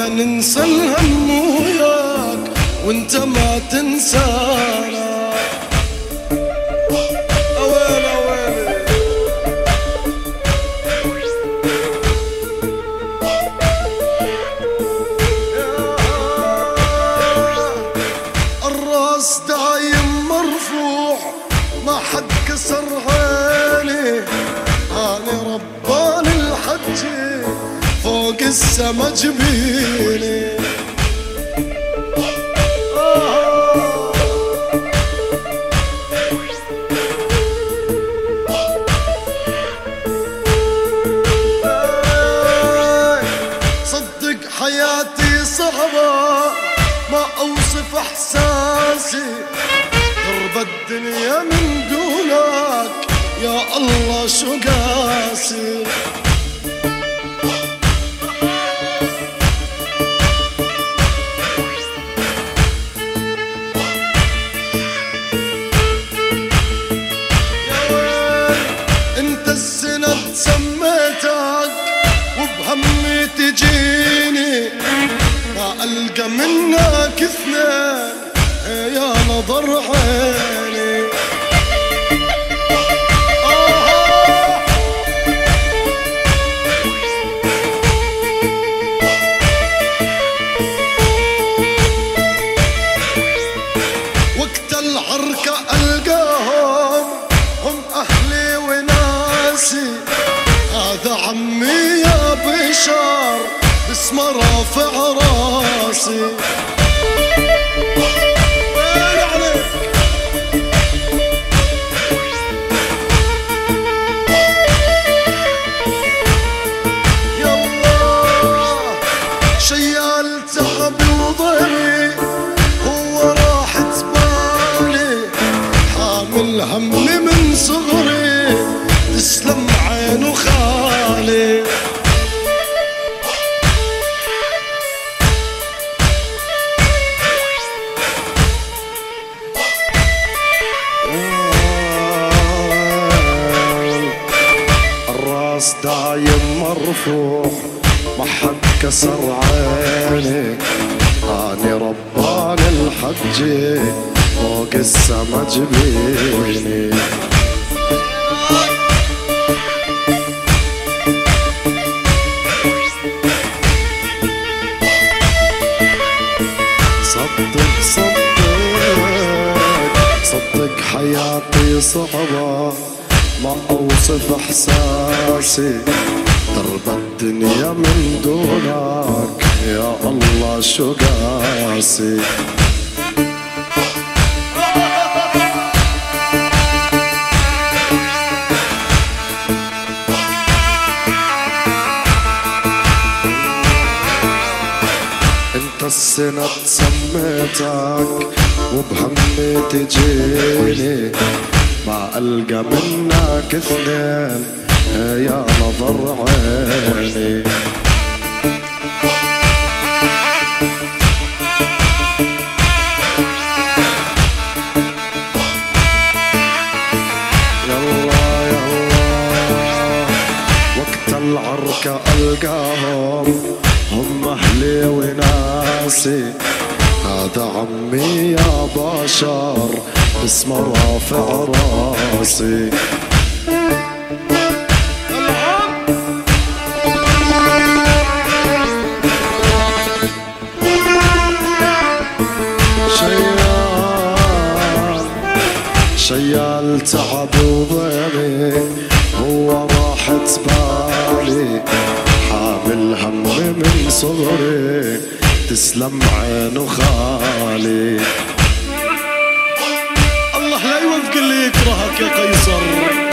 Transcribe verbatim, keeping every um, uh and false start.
ننسى الهم وياك وانت ما تنسانا. اويل اويل الراس دايم مرفوع ما حد كسر عيني، انا ربان الحج فوق السما جبيني. صدق حياتي صعبة ما اوصف احساسي، درب الدنيا من دونك يا الله شو قاسي. انت السند سميتك وبهمي تجيني، ما القى منك اثنين يا نظر عيني. وقت العركة القاهم هم اهلي وناسي، هذا عمي يا بشار باسمه رافع راسي. شيال تعبي وضهري هو راحت بالي، حامل همي من صغري تسلم عينه خالي. الراس دايم مرفوع ما حد كسر عيني، اني ربان الحج فوق السما جبيني. صدق صدق صدق حياتي صعبة ما اوصف احساسي، درب الدنيا من دونك يا الله شو قاسي. انت السند سميتك وبهمي تجيني، ما القى منك اثنين يا نظر عيني. يلا يلا وقت العركة القاهم هم اهلي وناسي، هذا عمي يا بشار باسمه رافع راسي. شيال تعب وضيمي هو راحت بالي، حامل همي من صغري تسلم عينه خالي. الله لا يوفق اللي يكرهك يا قيصر.